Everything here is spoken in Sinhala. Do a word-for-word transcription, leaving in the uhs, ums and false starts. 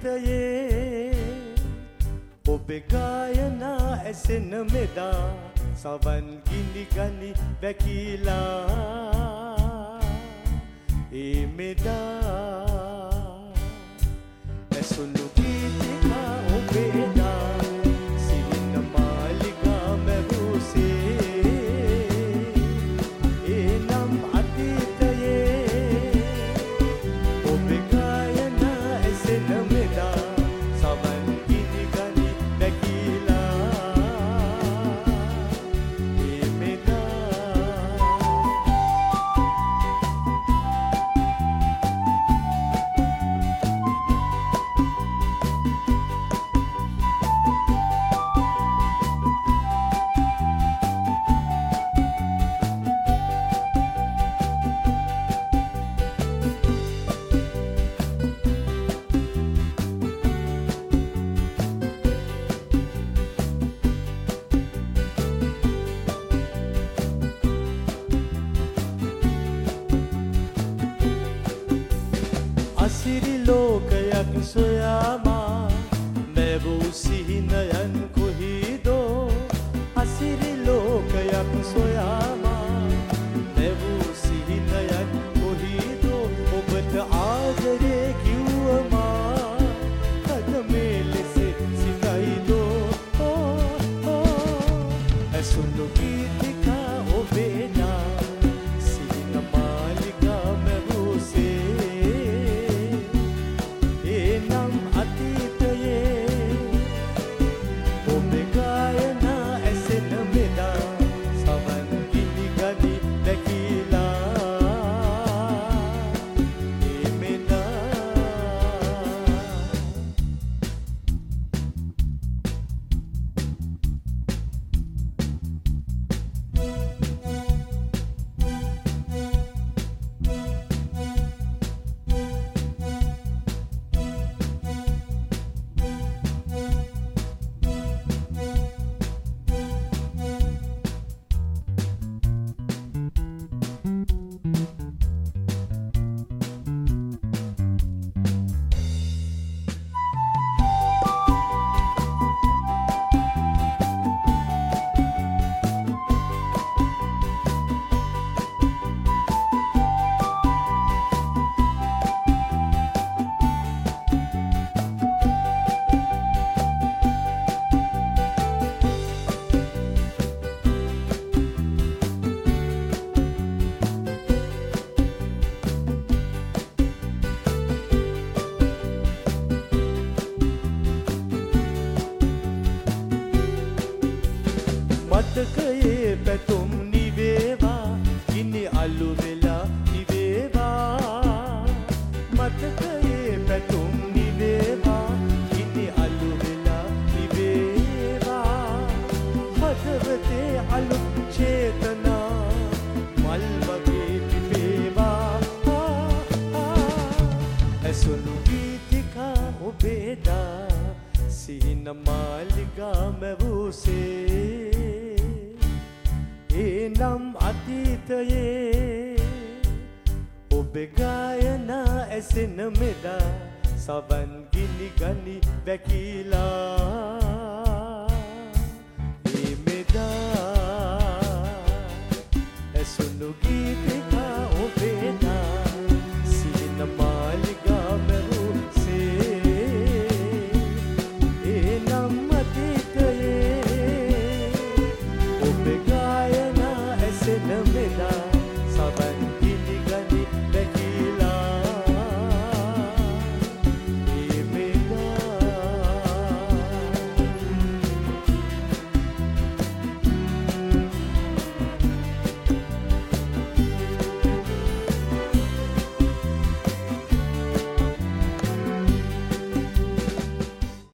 අතීතයේ ඔබේ ගායනා ඇසෙන මෙදා සවන් ගිනි ගනි වැකිලා ඒ මෙදා ඇසුණු ගීතිකා ඔබේ දා සිහින මාලිගා මැවුසේ ඒ නම් අතීතයේ ඔබේ ගායනා ඇසෙන මෙදා සවන් ගිනි ගනි වැකිලා ඒ මෙදා අසිරි ලෝකයක් සොයාමා මැවූ සිහිනයන් කොහිදෝ අසිරි ලෝකයක් සොයාමා මැවූ සිහිනයන් කොහිදෝ ඔබට ආදරේ කිව්වමා අද මේ ලෙස සිතයිදෝ ඇසුණු ගීතිකා ඔබේ නා සිහින මාලිගා මැවූසේ මතකයේ පැතුම් නිවේවා ගිනි අලු වෙලා නිවේවා මතකයේ පැතුම් නිවේවා ගිනි අලු වෙලා නිවේවා හදවතේ අලුත් චේතනා මල් වගේ පිපේවා ඇසුණු ගීතිකා ඔබේ දා සිහින මාලිගා මැවුසේ ඒ නම් අතීතයේ ඔබේ ගායනා ඇසෙන මෙදා සවන් ගිනි ගනි වැකිලා